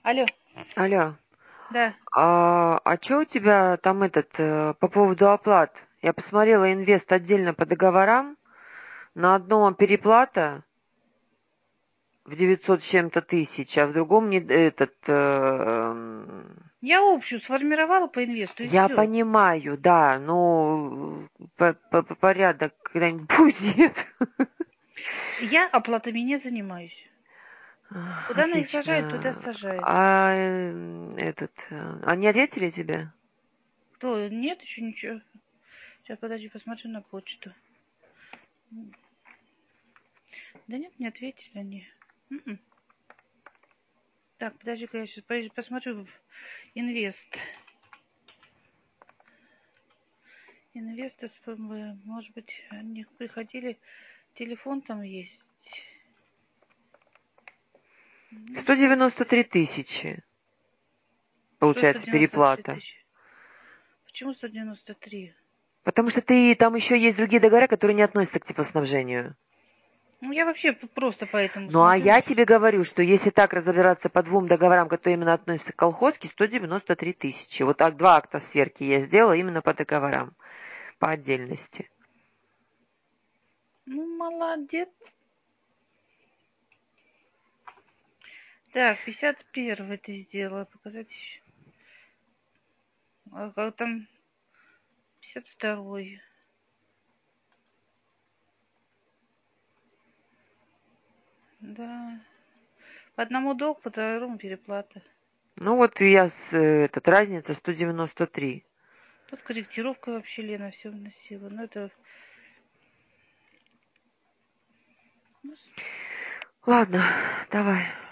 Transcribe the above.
Алло, Алло, да. а что у тебя там по поводу оплат? Я посмотрела инвест отдельно по договорам. На одном переплата в 900 с чем-то тысяч, а в другом не Я общую сформировала по инвесту и я все. понимаю, да, но порядок когда-нибудь будет. Я оплатами не занимаюсь. Куда она их сажает, туда Отлично. сажает. Они ответили тебе? Кто? Нет, еще ничего. Сейчас, подожди, посмотрю на почту. Да нет, не ответили они. М-м. Так, подожди-ка, я сейчас посмотрю в инвест. Инвест СПБ. Может быть, они приходили. Телефон там есть. 193 тысячи, Что получается, 193 переплата. тысячи? Почему 193? Потому что там еще есть другие договора, которые не относятся к теплоснабжению. Ну, я вообще просто поэтому Ну, а смотрю. я тебе говорю, что если так разобраться по двум договорам, которые именно относятся к колхозке, 193 тысячи. Вот так два акта сверки я сделала именно по договорам, по отдельности. Ну, молодец. Так, 51 ты сделала. Показать еще. А как там 52-й? Да. По одному долг, по второму переплата. Ну, вот и разница 193. Тут корректировка вообще Лена все вносила. Ну, это... ну, Ладно, давай.